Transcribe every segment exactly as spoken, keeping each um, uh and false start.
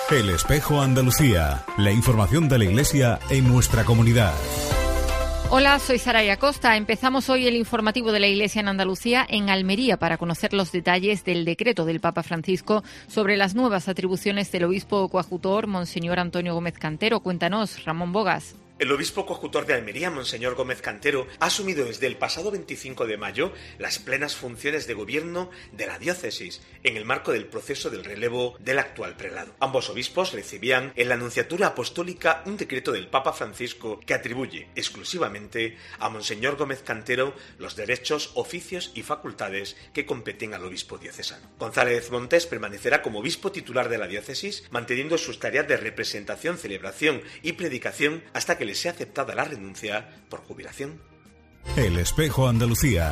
El Espejo Andalucía, la información de la Iglesia en nuestra comunidad. Hola, soy Saray Acosta. Empezamos hoy el informativo de la Iglesia en Andalucía en Almería para conocer los detalles del decreto del Papa Francisco sobre las nuevas atribuciones del obispo coadjutor, Monseñor Antonio Gómez Cantero. Cuéntanos, Ramón Bogas. El obispo coadjutor de Almería, Monseñor Gómez Cantero, ha asumido desde el pasado veinticinco de mayo las plenas funciones de gobierno de la diócesis, en el marco del proceso del relevo del actual prelado. Ambos obispos recibían en la Nunciatura Apostólica un decreto del Papa Francisco que atribuye exclusivamente a Monseñor Gómez Cantero los derechos, oficios y facultades que competen al obispo diocesano. González Montes permanecerá como obispo titular de la diócesis, manteniendo sus tareas de representación, celebración y predicación hasta que le sea aceptada la renuncia por jubilación. El Espejo Andalucía.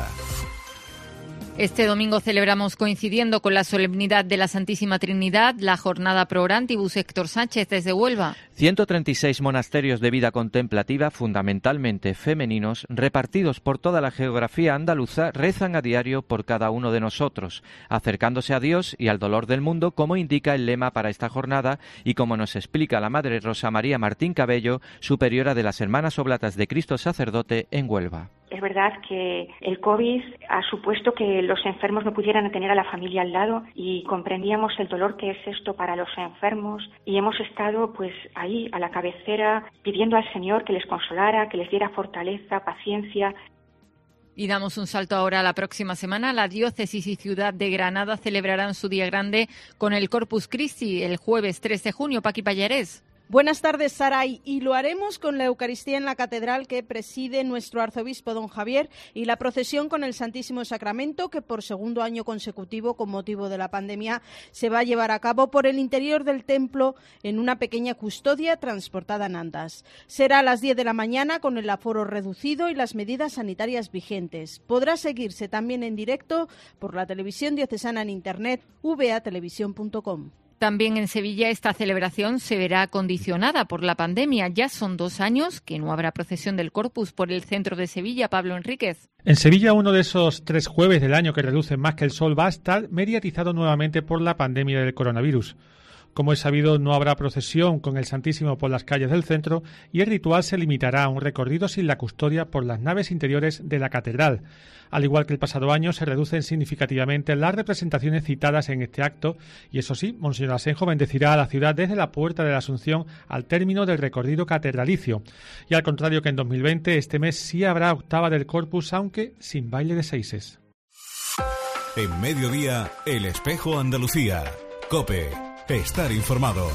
Este domingo celebramos, coincidiendo con la solemnidad de la Santísima Trinidad, la jornada Pro Orantibus. Héctor Sánchez, desde Huelva. ciento treinta y seis monasterios de vida contemplativa, fundamentalmente femeninos, repartidos por toda la geografía andaluza, rezan a diario por cada uno de nosotros, acercándose a Dios y al dolor del mundo, como indica el lema para esta jornada y como nos explica la Madre Rosa María Martín Cabello, superiora de las Hermanas Oblatas de Cristo Sacerdote en Huelva. Es verdad que el COVID ha supuesto que los enfermos no pudieran tener a la familia al lado y comprendíamos el dolor que es esto para los enfermos y hemos estado pues ahí a la cabecera pidiendo al Señor que les consolara, que les diera fortaleza, paciencia. Y damos un salto ahora a la próxima semana. La diócesis y ciudad de Granada celebrarán su día grande con el Corpus Christi el jueves tres de junio. Paqui Pallarés. Buenas tardes, Saray, y lo haremos con la Eucaristía en la Catedral que preside nuestro arzobispo don Javier y la procesión con el Santísimo Sacramento que por segundo año consecutivo, con motivo de la pandemia, se va a llevar a cabo por el interior del templo en una pequeña custodia transportada en andas. Será a las diez de la mañana con el aforo reducido y las medidas sanitarias vigentes. Podrá seguirse también en directo por la televisión diocesana en internet v a televisión punto com. También en Sevilla esta celebración se verá condicionada por la pandemia. Ya son dos años que no habrá procesión del Corpus por el centro de Sevilla. Pablo Enríquez. En Sevilla, uno de esos tres jueves del año que relucen más que el sol va a estar mediatizado nuevamente por la pandemia del coronavirus. Como es sabido, no habrá procesión con el Santísimo por las calles del centro y el ritual se limitará a un recorrido sin la custodia por las naves interiores de la catedral. Al igual que el pasado año, se reducen significativamente las representaciones citadas en este acto y, eso sí, Monseñor Asenjo bendecirá a la ciudad desde la Puerta de la Asunción al término del recorrido catedralicio. Y al contrario que en dos mil veinte, este mes sí habrá octava del Corpus, aunque sin baile de seises. En mediodía, El Espejo Andalucía. COPE. Estar informado.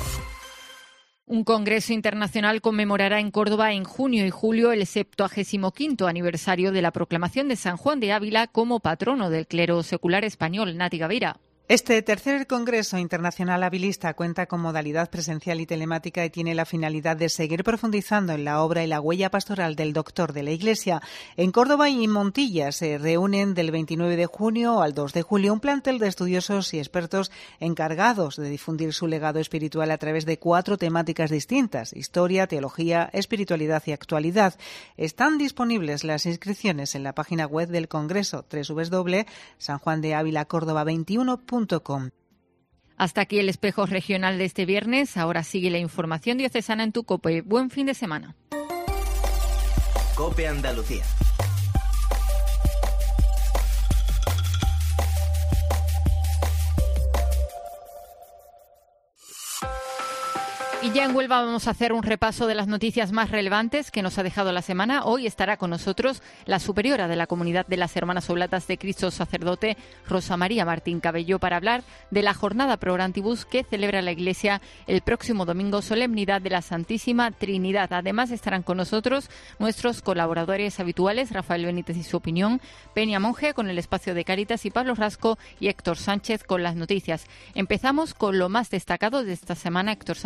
Un congreso internacional conmemorará en Córdoba en junio y julio el septuagésimo quinto aniversario de la proclamación de San Juan de Ávila como patrono del clero secular español. Nati Gavira. Este tercer Congreso Internacional Avilista cuenta con modalidad presencial y telemática y tiene la finalidad de seguir profundizando en la obra y la huella pastoral del doctor de la Iglesia. En Córdoba y Montilla se reúnen del veintinueve de junio al dos de julio un plantel de estudiosos y expertos encargados de difundir su legado espiritual a través de cuatro temáticas distintas: historia, teología, espiritualidad y actualidad. Están disponibles las inscripciones en la página web del Congreso, doble u doble u doble u punto san juan de ávila córdoba veintiuno punto com. Hasta aquí el espejo regional de este viernes. Ahora sigue la información diocesana en tu COPE. Buen fin de semana. COPE Andalucía. Y ya en Huelva vamos a hacer un repaso de las noticias más relevantes que nos ha dejado la semana. Hoy estará con nosotros la superiora de la Comunidad de las Hermanas Oblatas de Cristo Sacerdote, Rosa María Martín Cabello, para hablar de la jornada Pro Orantibus que celebra la Iglesia el próximo domingo, solemnidad de la Santísima Trinidad. Además estarán con nosotros nuestros colaboradores habituales, Rafael Benítez y su opinión, Peña Monge con el espacio de Cáritas y Pablo Rasco y Héctor Sánchez con las noticias. Empezamos con lo más destacado de esta semana. Héctor Sánchez, buenas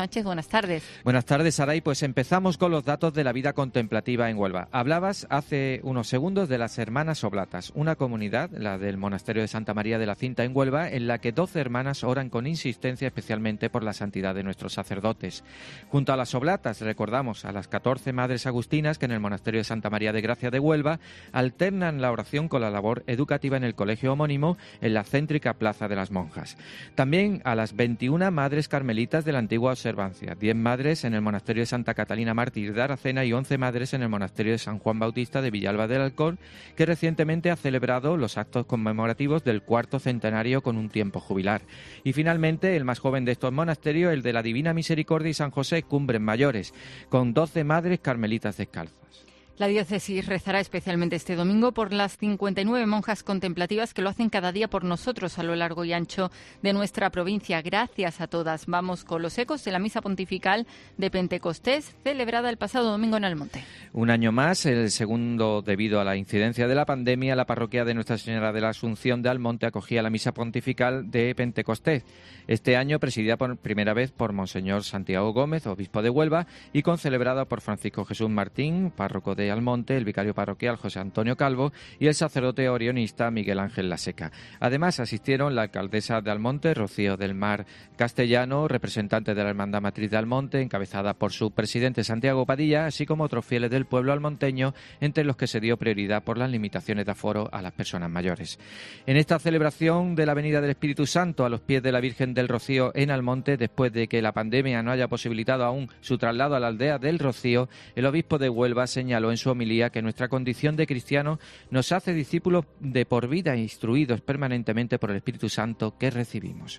buenas tardes. Buenas tardes, Saray. Pues empezamos con los datos de la vida contemplativa en Huelva. Hablabas hace unos segundos de las Hermanas Oblatas, una comunidad, la del Monasterio de Santa María de la Cinta en Huelva, en la que doce hermanas oran con insistencia especialmente por la santidad de nuestros sacerdotes. Junto a las Oblatas recordamos a las catorce madres agustinas que en el Monasterio de Santa María de Gracia de Huelva alternan la oración con la labor educativa en el colegio homónimo en la céntrica Plaza de las Monjas. También a las veintiuna madres carmelitas de la antigua observancia, diez madres en el Monasterio de Santa Catalina Mártir de Aracena y once madres en el Monasterio de San Juan Bautista de Villalba del Alcor, que recientemente ha celebrado los actos conmemorativos del cuarto centenario con un tiempo jubilar. Y finalmente, el más joven de estos monasterios, el de la Divina Misericordia y San José, Cumbres Mayores, con doce madres carmelitas descalzas. La diócesis rezará especialmente este domingo por las cincuenta y nueve monjas contemplativas que lo hacen cada día por nosotros a lo largo y ancho de nuestra provincia. Gracias a todas. Vamos con los ecos de la misa pontifical de Pentecostés, celebrada el pasado domingo en Almonte. Un año más, el segundo debido a la incidencia de la pandemia, la parroquia de Nuestra Señora de la Asunción de Almonte acogía la misa pontifical de Pentecostés. Este año presidida por primera vez por Monseñor Santiago Gómez, obispo de Huelva, y concelebrada por Francisco Jesús Martín, párroco de Almonte, el vicario parroquial José Antonio Calvo y el sacerdote orionista Miguel Ángel Laseca. Además asistieron la alcaldesa de Almonte, Rocío del Mar Castellano, representante de la Hermandad Matriz de Almonte, encabezada por su presidente Santiago Padilla, así como otros fieles del pueblo almonteño, entre los que se dio prioridad por las limitaciones de aforo a las personas mayores. En esta celebración de la venida del Espíritu Santo a los pies de la Virgen del Rocío en Almonte, después de que la pandemia no haya posibilitado aún su traslado a la aldea del Rocío, el obispo de Huelva señaló en su homilía que nuestra condición de cristianos nos hace discípulos de por vida, instruidos permanentemente por el Espíritu Santo que recibimos.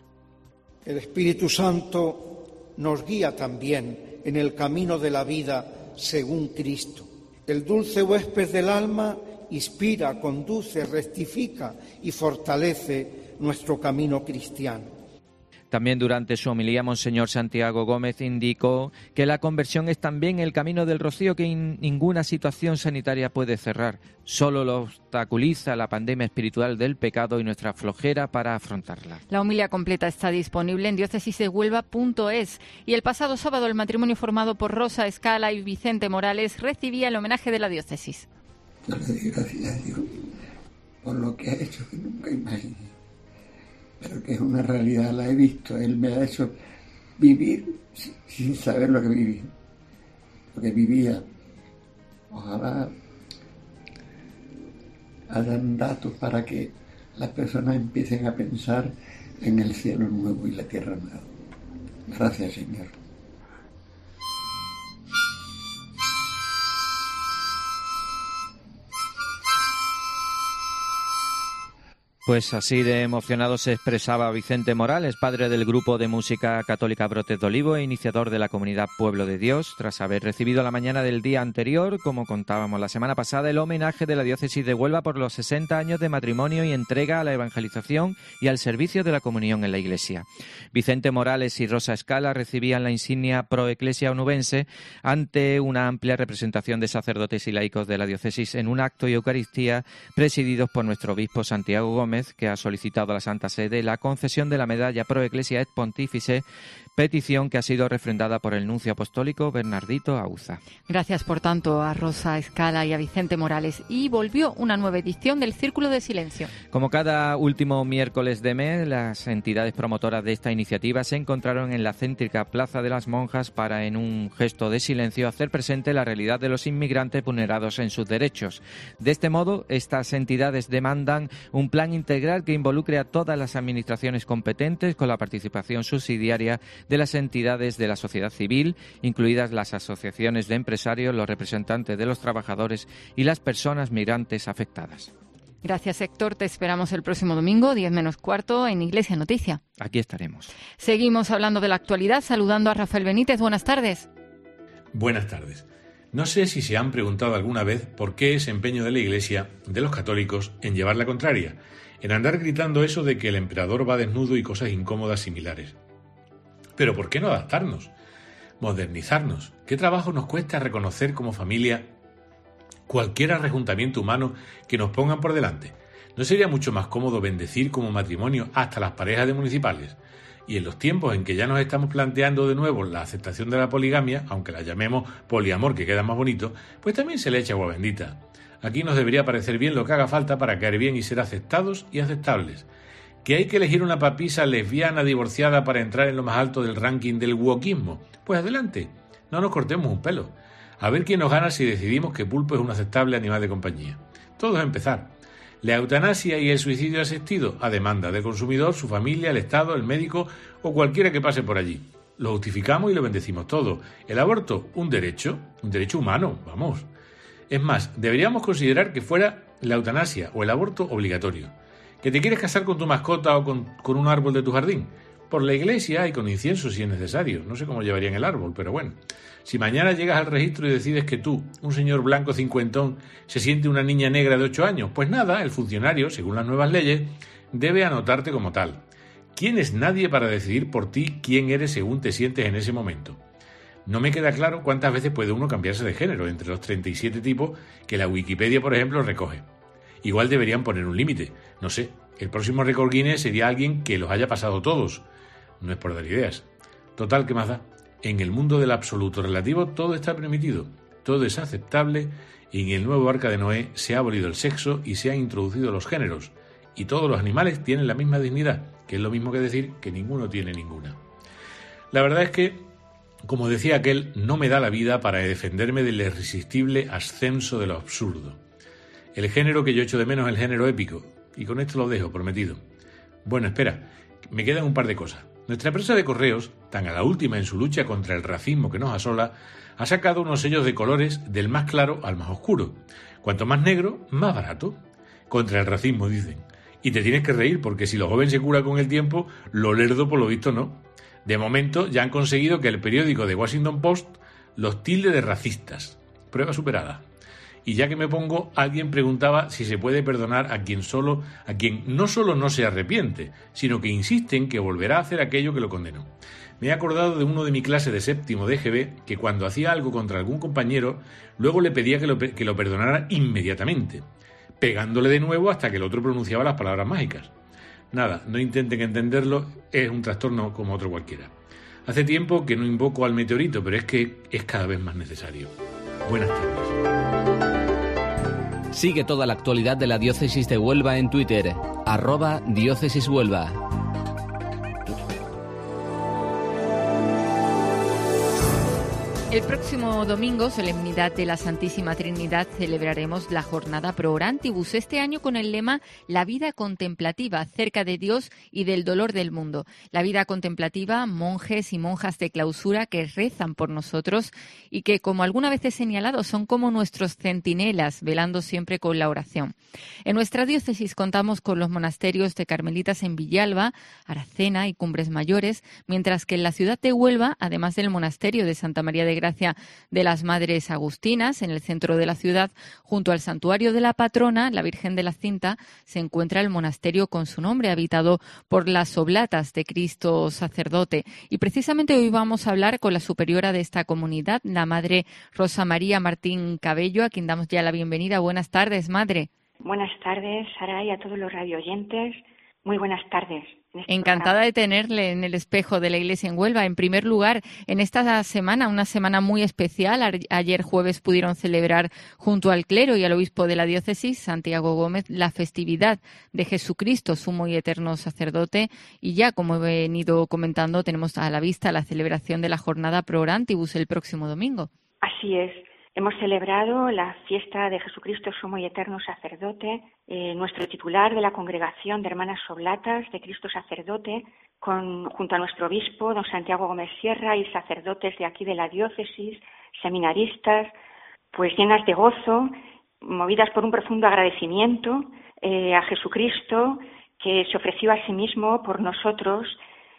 El Espíritu Santo nos guía también en el camino de la vida según Cristo. El dulce huésped del alma inspira, conduce, rectifica y fortalece nuestro camino cristiano. También durante su homilía, Monseñor Santiago Gómez indicó que la conversión es también el camino del Rocío que in, ninguna situación sanitaria puede cerrar. Solo lo obstaculiza la pandemia espiritual del pecado y nuestra flojera para afrontarla. La homilía completa está disponible en diócesisdehuelva punto es. Y el pasado sábado el matrimonio formado por Rosa Escala y Vicente Morales recibía el homenaje de la diócesis. Yo le doy gracias a Dios por lo que ha hecho que nunca imaginé. Pero que es una realidad, la he visto. Él me ha hecho vivir sin saber lo que viví, lo que vivía. Ojalá hayan datos para que las personas empiecen a pensar en el cielo nuevo y la tierra nueva. Gracias, Señor. Pues así de emocionado se expresaba Vicente Morales, padre del grupo de música católica Brotes de Olivo e iniciador de la comunidad Pueblo de Dios, tras haber recibido la mañana del día anterior, como contábamos la semana pasada, el homenaje de la diócesis de Huelva por los sesenta años de matrimonio y entrega a la evangelización y al servicio de la comunión en la Iglesia. Vicente Morales y Rosa Escala recibían la insignia Pro Ecclesia Onubense ante una amplia representación de sacerdotes y laicos de la diócesis en un acto y Eucaristía presididos por nuestro obispo Santiago Gómez, que ha solicitado a la Santa Sede la concesión de la medalla Pro Ecclesia et Pontifice, petición que ha sido refrendada por el nuncio apostólico Bernardito Auza. Gracias, por tanto, a Rosa Escala y a Vicente Morales. Y volvió una nueva edición del Círculo de Silencio. Como cada último miércoles de mes, las entidades promotoras de esta iniciativa se encontraron en la céntrica Plaza de las Monjas para, en un gesto de silencio, hacer presente la realidad de los inmigrantes vulnerados en sus derechos. De este modo, estas entidades demandan un plan integral que involucre a todas las administraciones competentes con la participación subsidiaria de las entidades de la sociedad civil, incluidas las asociaciones de empresarios, los representantes de los trabajadores y las personas migrantes afectadas. Gracias, Héctor. Te esperamos el próximo domingo, diez menos cuarto, en Iglesia Noticia. Aquí estaremos. Seguimos hablando de la actualidad, saludando a Rafael Benítez. Buenas tardes. Buenas tardes. No sé si se han preguntado alguna vez por qué ese empeño de la Iglesia, de los católicos, en llevar la contraria, en andar gritando eso de que el emperador va desnudo y cosas incómodas similares. Pero ¿por qué no adaptarnos? Modernizarnos. ¿Qué trabajo nos cuesta reconocer como familia cualquier arrejuntamiento humano que nos pongan por delante? ¿No sería mucho más cómodo bendecir como matrimonio hasta las parejas de municipales? Y en los tiempos en que ya nos estamos planteando de nuevo la aceptación de la poligamia, aunque la llamemos poliamor, que queda más bonito, pues también se le echa agua bendita. Aquí nos debería parecer bien lo que haga falta para caer bien y ser aceptados y aceptables. ¿Que hay que elegir una papisa lesbiana divorciada para entrar en lo más alto del ranking del wokismo? Pues adelante, no nos cortemos un pelo. A ver quién nos gana si decidimos que Pulpo es un aceptable animal de compañía. Todo es empezar. La eutanasia y el suicidio asistido, a demanda del consumidor, su familia, el Estado, el médico o cualquiera que pase por allí. Lo justificamos y lo bendecimos todo. El aborto, un derecho, un derecho humano, vamos. Es más, deberíamos considerar que fuera la eutanasia o el aborto obligatorio. ¿Que te quieres casar con tu mascota o con, con un árbol de tu jardín? Por la iglesia y con incienso si es necesario. No sé cómo llevarían el árbol, pero bueno. Si mañana llegas al registro y decides que tú, un señor blanco cincuentón, se siente una niña negra de ocho años, pues nada, el funcionario, según las nuevas leyes, debe anotarte como tal. ¿Quién es nadie para decidir por ti quién eres según te sientes en ese momento? No me queda claro cuántas veces puede uno cambiarse de género entre los treinta y siete tipos que la Wikipedia, por ejemplo, recoge. Igual deberían poner un límite. No sé, el próximo récord Guinness sería alguien que los haya pasado todos. No es por dar ideas. Total, ¿qué más da? En el mundo del absoluto relativo todo está permitido, todo es aceptable y en el nuevo Arca de Noé se ha abolido el sexo y se han introducido los géneros y todos los animales tienen la misma dignidad, que es lo mismo que decir que ninguno tiene ninguna. La verdad es que, como decía aquel, no me da la vida para defenderme del irresistible ascenso de lo absurdo. El género que yo echo de menos es el género épico, y con esto lo dejo, prometido. Bueno, espera, me quedan un par de cosas. Nuestra empresa de correos, tan a la última en su lucha contra el racismo que nos asola, ha sacado unos sellos de colores del más claro al más oscuro. Cuanto más negro, más barato. Contra el racismo, dicen. Y te tienes que reír, porque si lo joven se cura con el tiempo, lo lerdo por lo visto no. De momento ya han conseguido que el periódico The Washington Post los tilde de racistas. Prueba superada. Y ya que me pongo, alguien preguntaba si se puede perdonar a quien solo, a quien no solo no se arrepiente, sino que insiste en que volverá a hacer aquello que lo condenó. Me he acordado de uno de mi clase de séptimo de G B que cuando hacía algo contra algún compañero, luego le pedía que lo, que lo perdonara inmediatamente, pegándole de nuevo hasta que el otro pronunciaba las palabras mágicas. Nada, no intenten entenderlo, es un trastorno como otro cualquiera. Hace tiempo que no invoco al meteorito, pero es que es cada vez más necesario. Buenas tardes. Sigue toda la actualidad de la Diócesis de Huelva en Twitter, arroba Diócesis Huelva. El próximo domingo, solemnidad de la Santísima Trinidad, celebraremos la jornada Pro Orantibus, este año con el lema La vida contemplativa, cerca de Dios y del dolor del mundo. La vida contemplativa, monjes y monjas de clausura que rezan por nosotros y que, como alguna vez he señalado, son como nuestros centinelas, velando siempre con la oración. En nuestra diócesis contamos con los monasterios de Carmelitas en Villalba, Aracena y Cumbres Mayores, mientras que en la ciudad de Huelva, además del monasterio de Santa María de Gracia de las Madres Agustinas, en el centro de la ciudad, junto al santuario de la patrona, la Virgen de la Cinta, se encuentra el monasterio con su nombre, habitado por las Oblatas de Cristo Sacerdote. Y precisamente hoy vamos a hablar con la superiora de esta comunidad, la Madre Rosa María Martín Cabello, a quien damos ya la bienvenida. Buenas tardes, Madre. Buenas radioyentes, Sara, y a todos los radioyentes. Muy buenas tardes. Este Encantada programa. de tenerle en el espejo de la Iglesia en Huelva. En primer lugar, en esta semana, una semana muy especial, ayer jueves pudieron celebrar junto al clero y al obispo de la diócesis, Santiago Gómez, la festividad de Jesucristo, sumo y eterno sacerdote. Y ya, como he venido comentando, tenemos a la vista la celebración de la jornada Pro Orantibus el próximo domingo. Así es. Hemos celebrado la fiesta de Jesucristo, sumo y eterno sacerdote, eh, nuestro titular de la Congregación de Hermanas Oblatas de Cristo Sacerdote, con, junto a nuestro obispo, don Santiago Gómez Sierra, y sacerdotes de aquí de la diócesis, seminaristas, pues llenas de gozo, movidas por un profundo agradecimiento eh, a Jesucristo, que se ofreció a sí mismo por nosotros,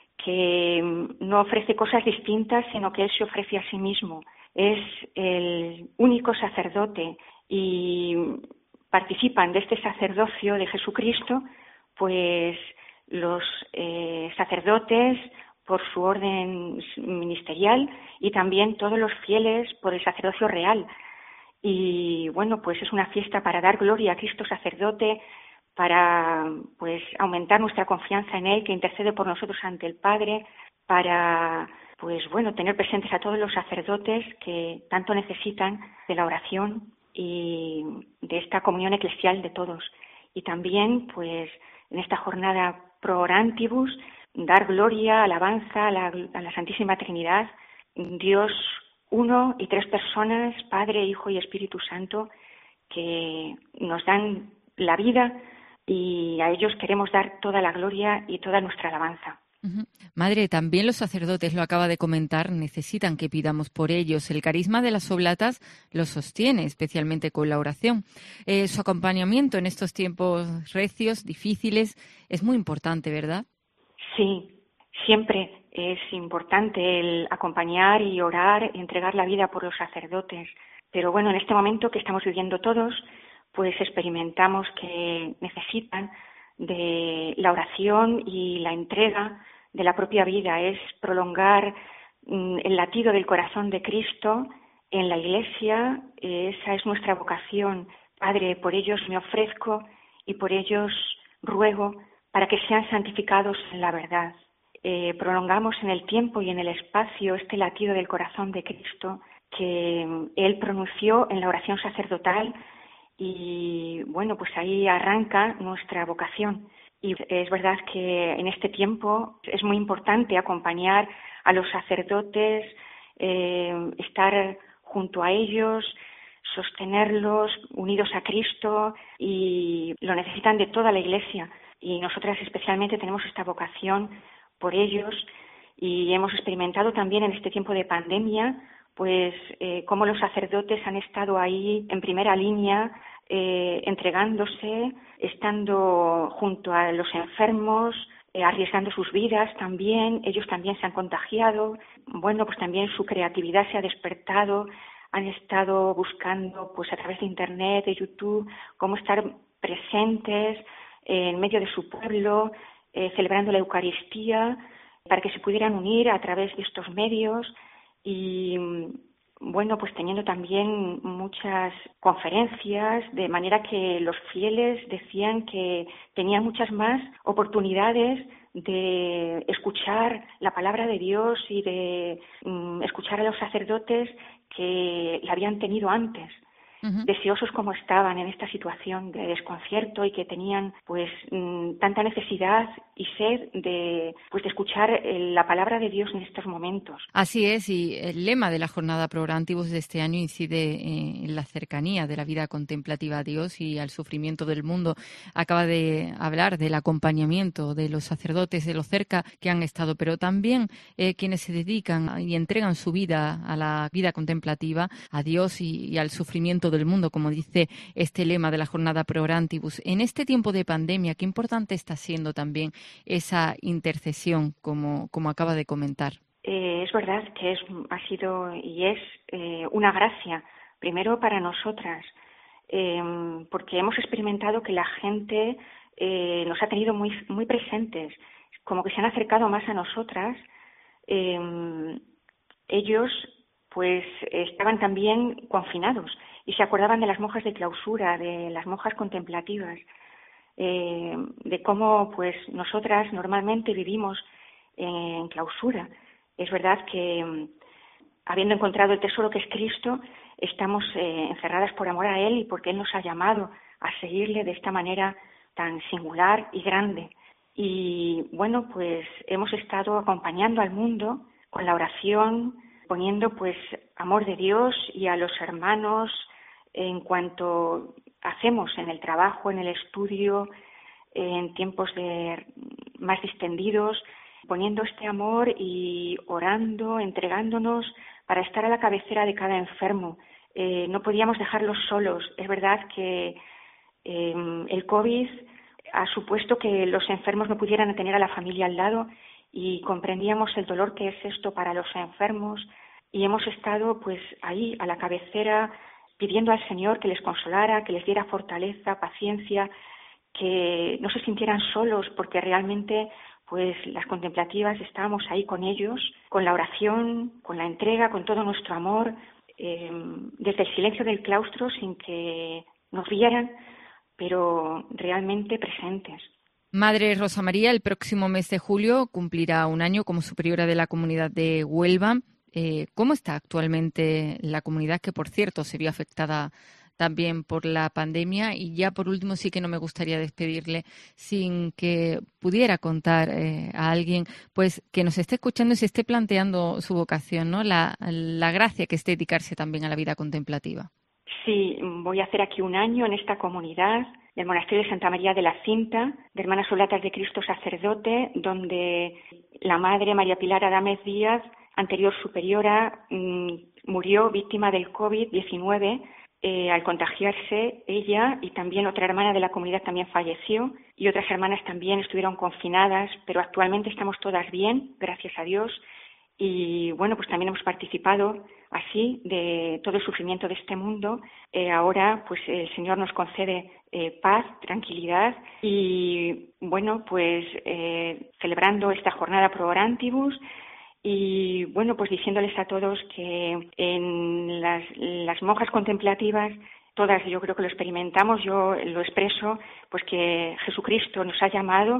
que no ofrece cosas distintas, sino que Él se ofrece a sí mismo. Es el único sacerdote y participan de este sacerdocio de Jesucristo, pues los eh, sacerdotes por su orden ministerial y también todos los fieles por el sacerdocio real. Y bueno, pues es una fiesta para dar gloria a Cristo sacerdote, para pues aumentar nuestra confianza en Él, que intercede por nosotros ante el Padre, para pues bueno, tener presentes a todos los sacerdotes que tanto necesitan de la oración y de esta comunión eclesial de todos. Y también, pues, en esta jornada pro orantibus, dar gloria, alabanza a la, a la Santísima Trinidad, Dios uno y tres personas, Padre, Hijo y Espíritu Santo, que nos dan la vida y a ellos queremos dar toda la gloria y toda nuestra alabanza. Uh-huh. Madre, también los sacerdotes, lo acaba de comentar, necesitan que pidamos por ellos. El carisma de las oblatas los sostiene, especialmente con la oración. Eh, su acompañamiento en estos tiempos recios, difíciles, es muy importante, ¿verdad? Sí, siempre es importante el acompañar y orar, entregar la vida por los sacerdotes. Pero bueno, en este momento que estamos viviendo todos, pues experimentamos que necesitan de la oración y la entrega de la propia vida, es prolongar mm, el latido del corazón de Cristo en la Iglesia. Esa es nuestra vocación. Padre, por ellos me ofrezco y por ellos ruego para que sean santificados en la verdad. Eh, prolongamos en el tiempo y en el espacio este latido del corazón de Cristo que Él pronunció en la oración sacerdotal. Y bueno, pues ahí arranca nuestra vocación. Y es verdad que en este tiempo es muy importante acompañar a los sacerdotes, eh, estar junto a ellos, sostenerlos unidos a Cristo, y lo necesitan de toda la Iglesia. Y nosotras especialmente tenemos esta vocación por ellos, y hemos experimentado también en este tiempo de pandemia pues eh, cómo los sacerdotes han estado ahí en primera línea, eh, entregándose, estando junto a los enfermos, eh, arriesgando sus vidas también. Ellos también se han contagiado. Bueno, pues también su creatividad se ha despertado. Han estado buscando, pues a través de Internet, de YouTube, cómo estar presentes eh, en medio de su pueblo, eh, celebrando la Eucaristía, para que se pudieran unir a través de estos medios. Y bueno, pues teniendo también muchas conferencias, de manera que los fieles decían que tenían muchas más oportunidades de escuchar la palabra de Dios y de um, escuchar a los sacerdotes que la habían tenido antes. Uh-huh. Deseosos como estaban en esta situación de desconcierto y que tenían pues mmm, tanta necesidad y sed de pues de escuchar la palabra de Dios en estos momentos. Así es, y el lema de la jornada Pro Orantibus de este año incide en la cercanía de la vida contemplativa a Dios y al sufrimiento del mundo. Acaba de hablar del acompañamiento de los sacerdotes, de lo cerca que han estado, pero también eh, quienes se dedican y entregan su vida a la vida contemplativa, a Dios y, y al sufrimiento del mundo, como dice este lema de la jornada Pro Orantibus. En este tiempo de pandemia, qué importante está siendo también esa intercesión, como, como acaba de comentar. Eh, es verdad que es, ha sido y es eh, una gracia, primero para nosotras, eh, porque hemos experimentado que la gente eh, nos ha tenido muy, muy presentes, como que se han acercado más a nosotras. Eh, ellos pues estaban también confinados y se acordaban de las monjas de clausura, de las monjas contemplativas, eh, de cómo pues nosotras normalmente vivimos en clausura. Es verdad que, habiendo encontrado el tesoro que es Cristo, estamos eh, encerradas por amor a Él y porque Él nos ha llamado a seguirle de esta manera tan singular y grande. Y bueno, pues hemos estado acompañando al mundo con la oración, poniendo pues amor de Dios y a los hermanos en cuanto hacemos en el trabajo, en el estudio, en tiempos de más distendidos, poniendo este amor y orando, entregándonos para estar a la cabecera de cada enfermo. Eh, no podíamos dejarlos solos. Es verdad que eh, el COVID ha supuesto que los enfermos no pudieran tener a la familia al lado, y comprendíamos el dolor que es esto para los enfermos, y hemos estado pues ahí a la cabecera pidiendo al Señor que les consolara, que les diera fortaleza, paciencia, que no se sintieran solos, porque realmente pues las contemplativas estábamos ahí con ellos, con la oración, con la entrega, con todo nuestro amor, eh, desde el silencio del claustro, sin que nos vieran, pero realmente presentes. Madre Rosa María, el próximo mes de julio cumplirá un año como superiora de la Comunidad de Huelva. Eh, ¿Cómo está actualmente la comunidad, que por cierto se vio afectada también por la pandemia? Y ya por último, sí que no me gustaría despedirle sin que pudiera contar eh, a alguien pues que nos esté escuchando y se esté planteando su vocación, ¿no? La, la gracia que es dedicarse también a la vida contemplativa. Sí, voy a hacer aquí un año en esta comunidad del Monasterio de Santa María de la Cinta, de Hermanas Oblatas de Cristo Sacerdote, donde la Madre María Pilar Adames Díaz, anterior superiora, mmm, murió víctima del covid diecinueve. Eh, al contagiarse ella, y también otra hermana de la comunidad también falleció, y otras hermanas también estuvieron confinadas, pero actualmente estamos todas bien, gracias a Dios. Y bueno, pues también hemos participado así de todo el sufrimiento de este mundo. Eh, ahora pues el Señor nos concede eh, paz, tranquilidad, y bueno, pues eh, celebrando esta jornada Pro Orantibus. Y bueno, pues diciéndoles a todos que en las, las monjas contemplativas, todas yo creo que lo experimentamos, yo lo expreso, pues que Jesucristo nos ha llamado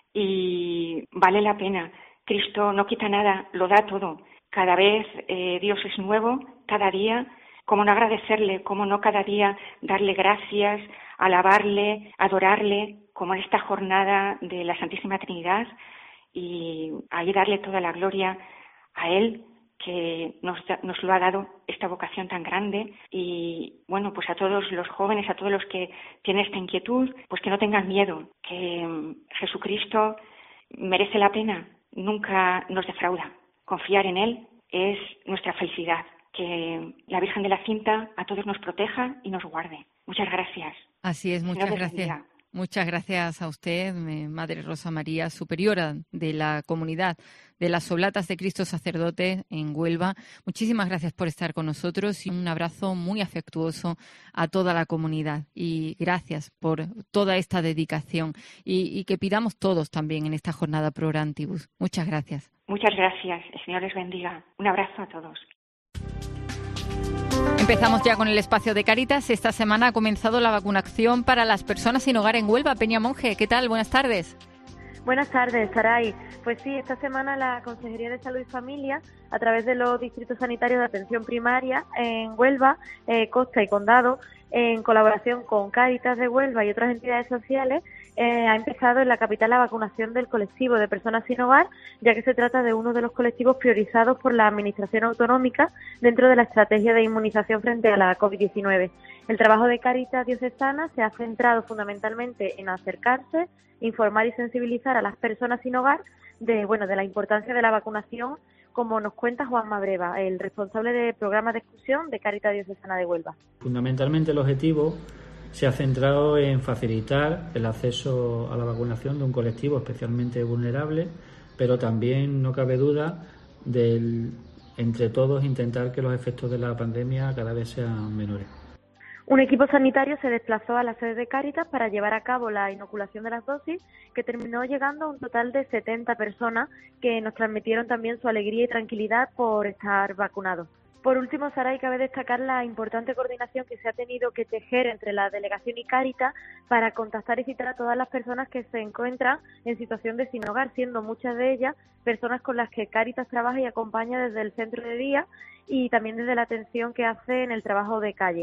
y vale la pena. Cristo no quita nada, lo da todo. Cada vez eh, Dios es nuevo, cada día. ¿Cómo no agradecerle? ¿Cómo no cada día darle gracias, alabarle, adorarle, como en esta jornada de la Santísima Trinidad? Y ahí darle toda la gloria a Él, que nos, nos lo ha dado esta vocación tan grande. Y bueno, pues a todos los jóvenes, a todos los que tienen esta inquietud, pues que no tengan miedo, que Jesucristo merece la pena, nunca nos defrauda. Confiar en Él es nuestra felicidad. Que la Virgen de la Cinta a todos nos proteja y nos guarde. Muchas gracias. Así es, muchas gracias. Muchas gracias a usted, Madre Rosa María, superiora de la comunidad de las Oblatas de Cristo Sacerdote en Huelva. Muchísimas gracias por estar con nosotros y un abrazo muy afectuoso a toda la comunidad. Y gracias por toda esta dedicación y, y que pidamos todos también en esta jornada Pro Orantibus. Muchas gracias. Muchas gracias. El Señor les bendiga. Un abrazo a todos. Empezamos ya con el espacio de Cáritas. Esta semana ha comenzado la vacunación para las personas sin hogar en Huelva. Peña Monje, ¿qué tal? Buenas tardes. Buenas tardes, Saray. Pues sí, esta semana la Consejería de Salud y Familia, a través de los distritos sanitarios de atención primaria en Huelva, eh, Costa y Condado, en colaboración con Cáritas de Huelva y otras entidades sociales, eh, ha empezado en la capital la vacunación del colectivo de personas sin hogar, ya que se trata de uno de los colectivos priorizados por la Administración Autonómica dentro de la estrategia de inmunización frente a la covid diecinueve. El trabajo de Cáritas diocesana se ha centrado fundamentalmente en acercarse, informar y sensibilizar a las personas sin hogar de, bueno, de la importancia de la vacunación, como nos cuenta Juanma Breva, el responsable de programas de exclusión de Cáritas Diocesana de Huelva. Fundamentalmente el objetivo se ha centrado en facilitar el acceso a la vacunación de un colectivo especialmente vulnerable, pero también no cabe duda del, entre todos, intentar que los efectos de la pandemia cada vez sean menores. Un equipo sanitario se desplazó a la sede de Cáritas para llevar a cabo la inoculación de las dosis, que terminó llegando a un total de setenta personas que nos transmitieron también su alegría y tranquilidad por estar vacunados. Por último, Saray, cabe destacar la importante coordinación que se ha tenido que tejer entre la delegación y Cáritas para contactar y citar a todas las personas que se encuentran en situación de sin hogar, siendo muchas de ellas personas con las que Cáritas trabaja y acompaña desde el centro de día y también desde la atención que hace en el trabajo de calle.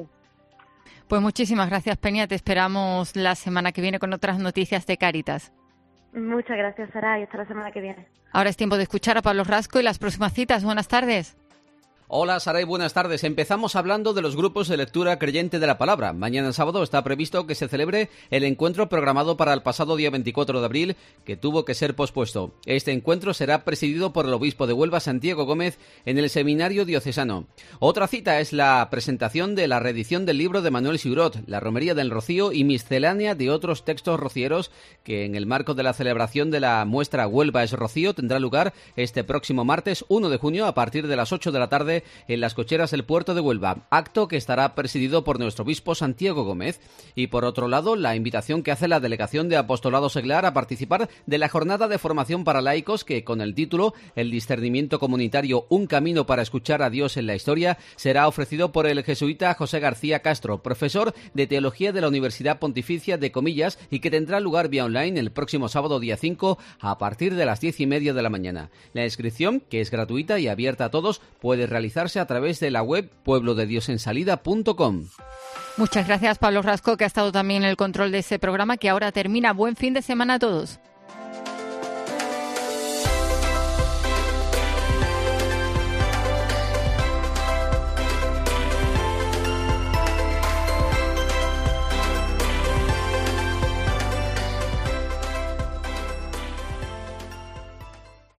Pues muchísimas gracias, Peña. Te esperamos la semana que viene con otras noticias de Cáritas. Muchas gracias, Sara, y hasta la semana que viene. Ahora es tiempo de escuchar a Pablo Rasco y las próximas citas. Buenas tardes. Hola, Saray, buenas tardes. Empezamos hablando de los grupos de lectura creyente de la palabra. Mañana sábado está previsto que se celebre el encuentro programado para el pasado día veinticuatro de abril, que tuvo que ser pospuesto. Este encuentro será presidido por el obispo de Huelva, Santiago Gómez, en el seminario diocesano. Otra cita es la presentación de la reedición del libro de Manuel Siurot, La Romería del Rocío y miscelánea de otros textos rocieros, que en el marco de la celebración de la muestra Huelva es Rocío tendrá lugar este próximo martes uno de junio a partir de las ocho de la tarde celebre en las cocheras del puerto de Huelva, acto que estará presidido por nuestro obispo Santiago Gómez. Y por otro lado, la invitación que hace la Delegación de Apostolado Seglar a participar de la jornada de formación para laicos que, con el título El discernimiento comunitario, un camino para escuchar a Dios en la historia, será ofrecido por el jesuita José García Castro, profesor de Teología de la Universidad Pontificia de Comillas, y que tendrá lugar vía online el próximo sábado día cinco a partir de las diez y media de la mañana. La inscripción, que es gratuita y abierta a todos, puede realizarse a través de la web pueblo de dios en salida punto com. Muchas gracias, Pablo Rasco, que ha estado también en el control de ese programa, que ahora termina. Buen fin de semana a todos.